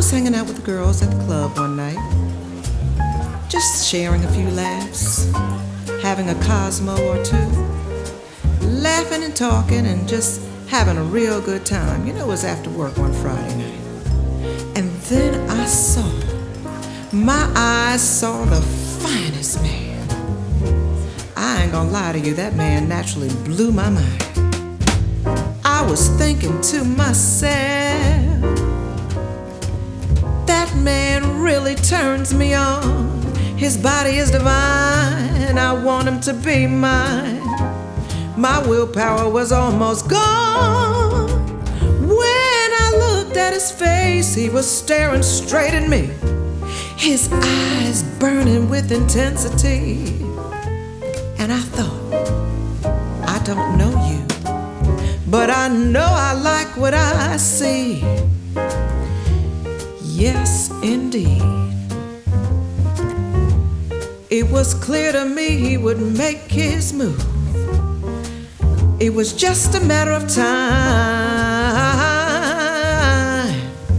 was hanging out with the girls at the club one night, just sharing a few laughs, having a Cosmo or two, laughing and talking and just having a real good time. You know, it was after work one Friday night. And then my eyes saw the finest man. I ain't gonna lie to you, that man naturally blew my mind. I was thinking to myself, that man really turns me on. His body is divine, I want him to be mine. My willpower was almost gone. When I looked at his face, he was staring straight at me, his eyes burning with intensity. And I thought, I don't know you, but I know I like what I see. Yes, indeed. It was clear to me he would make his move. It was just a matter of time.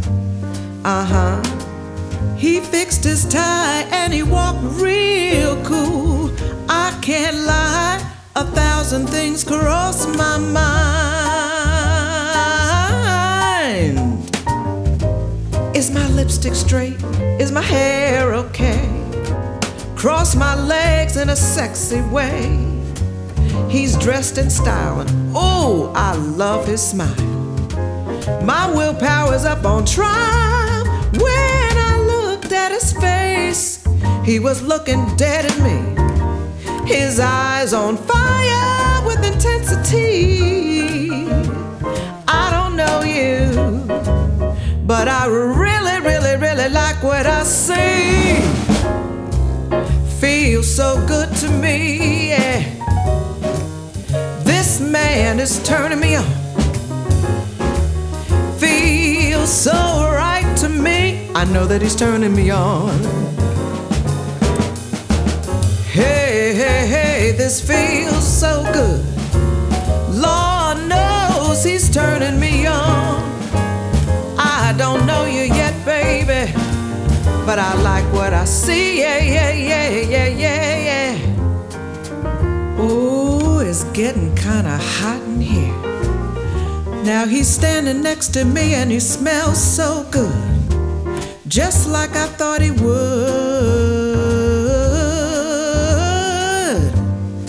He fixed his tie and he walked real cool. I can't lie, 1,000 things cross my mind. Is my lipstick straight? Is my hair okay? Cross my legs in a sexy way. He's dressed in style and oh, I love his smile. My willpower's up on trial. When I looked at his face, he was looking dead at me, his eyes on fire with intensity. I don't know you, but I really, really, really like what I see. Feels so good to me, yeah. This man is turning me on. Feels so right to me. I know that he's turning me on. Hey, hey, hey, this feels so good. Lord knows he's turning me on. I don't know you yet, baby, but I like what I see. Yeah, yeah, yeah, yeah, yeah, yeah. Ooh, it's getting kinda hot in here. Now he's standing next to me and he smells so good, just like I thought he would.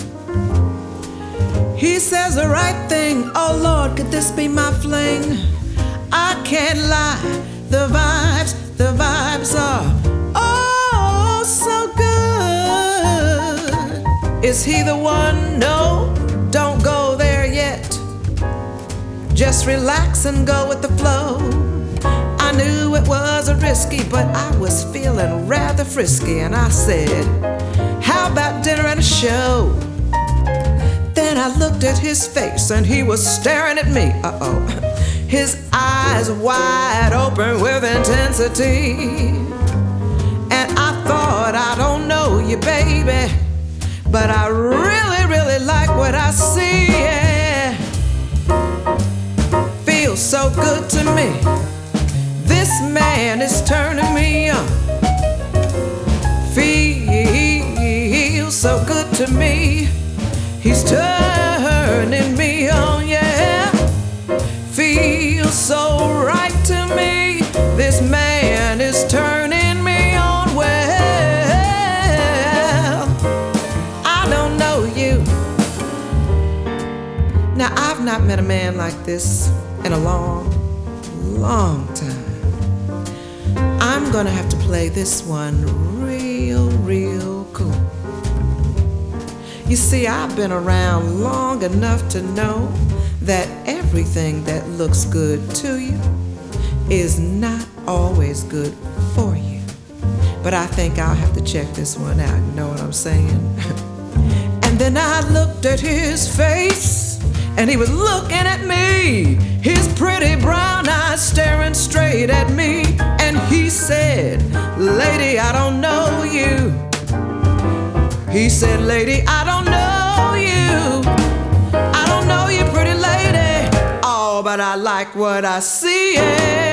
He says the right thing, oh Lord, could this be my fling? I can't lie, the vibes are oh so good. Is he the one? No, don't go there yet. Just relax and go with the flow. I knew it was a risky, but I was feeling rather frisky. And I said, how about dinner and a show? Then I looked at his face and he was staring at me. Uh-oh. His eyes wide open with intensity. And I thought, I don't know you, baby, but I really, really like what I see, yeah. Feels so good to me. This man is turning me on. Feels so good to me. He's turning me on, yeah. Feels so right to me. This man is turning me on. Well, I don't know you. Now I've not met a man like this in a long, long time. I'm gonna have to play this one real, real cool. You see, I've been around long enough to know that everything that looks good to you is not always good for you. But I think I'll have to check this one out, you know what I'm saying? And then I looked at his face, and he was looking at me, his pretty brown eyes staring straight at me. And he said, lady, I don't know you. He said, lady, I don't know you. I don't know you, pretty lady. Oh, but I like what I see, yeah.